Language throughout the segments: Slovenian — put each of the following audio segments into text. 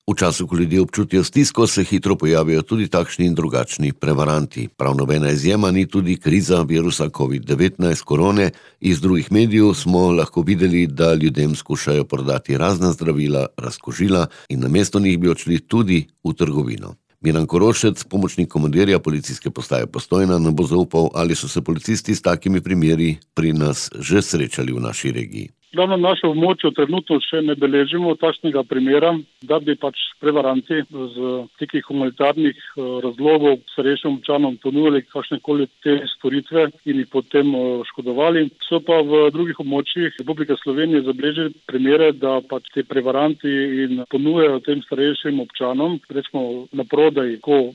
V času, ko ljudje občutijo stisko, se hitro pojavijo tudi takšni in drugačni prevaranti. Prav nobena izjema ni tudi kriza virusa COVID-19 korone. Iz drugih medijev smo lahko videli, da ljudem skušajo prodati razna zdravila, razkužila in namesto njih bi odšli tudi v trgovino. Miran Korošec, pomočnik komandirja policijske postaje Postojna, nam bo zaupal, ali so se policisti s takimi primeri pri nas že srečali v naši regiji. Na našem območju trenutno še ne beležimo takšnega primera, da bi prevaranti z nekih humanitarnih razlogov starejšim občanom ponujali kakšnekoli te storitve in jih potem škodovali. So pa v drugih območjih Republike Slovenije zabeležili primere, da te prevaranti in ponujajo tem starejšim občanom, recimo na prodaj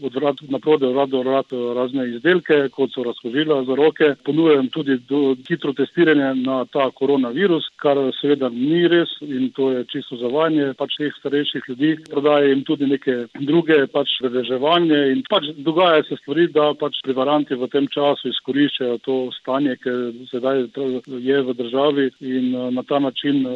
razne izdelke, kot so razkužila za roke, ponujajo tudi hitro testiranje na ta koronavirus, kar seveda ni res in to je čisto zavajanje teh starejših ljudi. Prodaja jim tudi neke druge vedeževanje in dogaja se stvari, da prevaranti v tem času izkoriščajo to stanje, ki sedaj je v državi in na ta način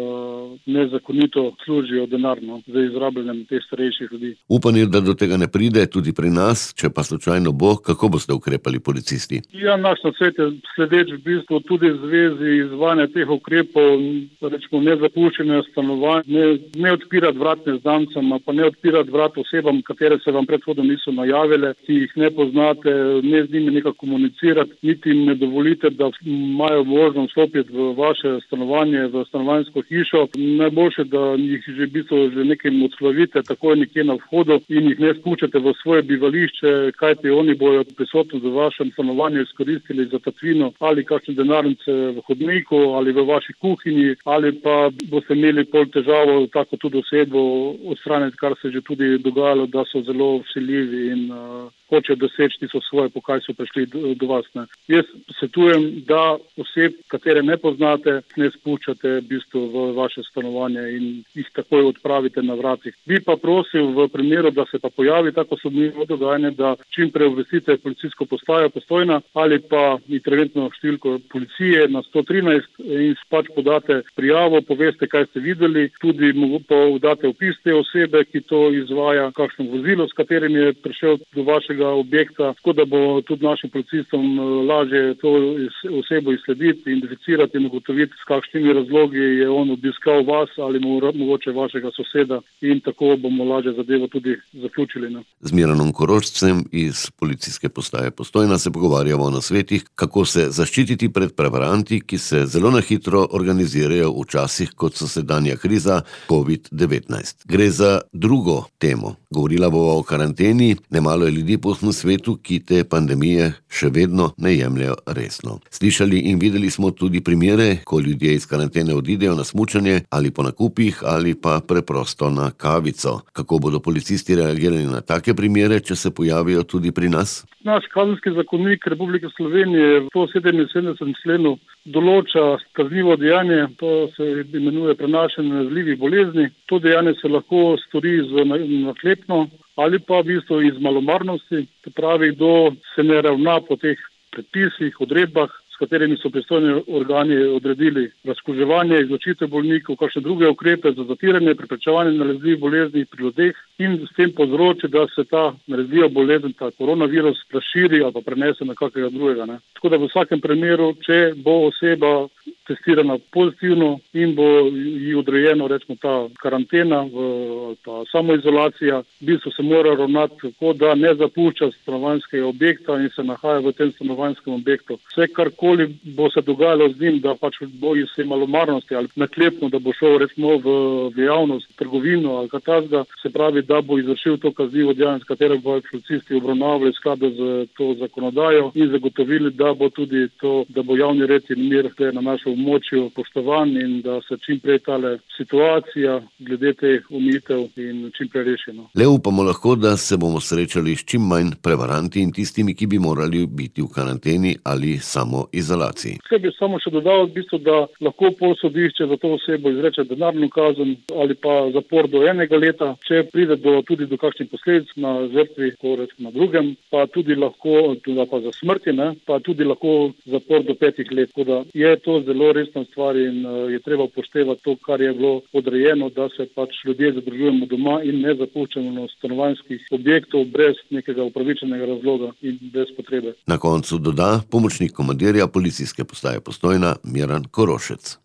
nezakonito služijo denarno za izrabljanjem teh starejših ljudi. Upanje, da do tega ne pride tudi pri nas, če pa slučajno bo, kako boste ukrepali policisti? Naš nasvet je sledeč v bistvu tudi v zvezi izvajanja teh ukrepov, rečemo nezapuščanje stanovanj, ne odpirati vrat neznancem, pa ne odpirati vrat osebam, katere se vam predhodno niso najavile, ki jih ne poznate, ne z njimi nekako komunicirati, niti jim ne dovolite, da imajo možnost vstopiti v vaše stanovanje, v stanovanjsko hišo. Najboljše, da jih že nekim odslovite takoj nekje na vhodu in jih ne spuščate v svoje bivališče, kajti oni bojo prisotnost v vašem stanovanju izkoristili za tatvino ali kakšne denarnice v hodniku ali v vaši kuhinji, ali pa boste imeli pol težavo tako tudi osebo odstraniti, kar se že tudi dogajalo, da so zelo vsiljivi in hočejo doseči tisto svoje, po kaj so prišli do vas. Jaz svetujem, da oseb, katere ne poznate, ne spuščate v bistvu v vaše stanovanje in jih takoj odpravite na vratih. Bi pa prosil v primeru, da se pa pojavi tako sumljivo dogajanje, da čim prej obvestite policijsko postajo Postojna ali pa interventno številko policije na 113 in podate prijavo, poveste, kaj ste videli, tudi date opis te osebe, ki to izvaja, kakšno vozilo, s katerim je prišel do vašega objekta, tako da bo tudi našim policistom lažje to osebo izslediti, identificirati in ugotoviti, s kakšnimi razlogi je on obiskal vas ali mogoče vašega soseda in tako bomo lažje zadevo tudi zaključili. Z Miranom Korošcem iz policijske postaje Postojna se pogovarjamo o nasvetih, kako se zaščititi pred prevaranti, ki se zelo na hitro organizirajo v časih, kot so sedanja kriza COVID-19. Gre za drugo temo. Govorila bova o karanteni. Nemalo je ljudi po vsem svetu, ki te pandemije še vedno ne jemljajo resno. Slišali in videli smo tudi primere, ko ljudje iz karantene odidejo na smučanje ali po nakupih ali pa preprosto na kavico. Kako bodo policisti reagirali na take primere, če se pojavijo tudi pri nas? Naš kazenski zakonik Republike Slovenije v 177. členu določa kaznivo dejanje, to se imenuje prenašanje nalezljivih bolezni. To dejanje se lahko stori z naklepno ali pa v bistvu iz malomarnosti, to pravi, kdo se ne ravna po teh predpisih, odredbah, s katerimi so pristojni organi odredili razkuževanje, izločitev bolnikov, kakšne druge ukrepe za zatiranje, preprečevanje nalezljivih bolezni pri ljudeh in s tem povzroči, da se ta nalezljiva bolezen, ta koronavirus, razširi ali pa prenese na kakega drugega. Tako da v vsakem primeru, če bo oseba testirana pozitivno in bo ji odrejeno, rečemo, ta karantena pa samoizolacija, v bistvu se mora ravnati tako, da ne zapušča stanovanjskega objekta in se nahaja v tem stanovanjskem objektu. Vse karkoli bo se dogajalo z njim, da bo iz malomarnosti ali naklepno, da bo šel recimo v javnost, trgovino ali kaj takega, se pravi, da bo izvršil to kaznivo dejanje, s katerega bo policisti obravnavali v skladu z to zakonodajo in zagotovili, da bo tudi to, da bo javni red in mir na našem območju poštovan in da se čim prej tale situacija glede teh omejitev in čim prej rešeno. Le upamo lahko, da se bomo srečali s čim manj prevaranti in tistimi, ki bi morali biti v karanteni ali samoizolaciji. Vse bi samo še dodal, v bistvu, da lahko pol sodišče za to osebo izreče denarno kazen ali pa zapor do 1 leta. Če pride tudi do kakšnih posledic na žrtvi, na drugem, pa tudi lahko pa za smrti, pa tudi lahko zapor do 5 let. Tako da je to zelo resna stvar in je treba upoštevati to, kar je bilo odrejeno, da se ljudje zadržujemo doma in ne zapuščamo stanovanjskih objektov brez nekega upravičenega razloga in brez potrebe. Na koncu doda pomočnik komandirja policijske postaje Postojna Miran Korošec.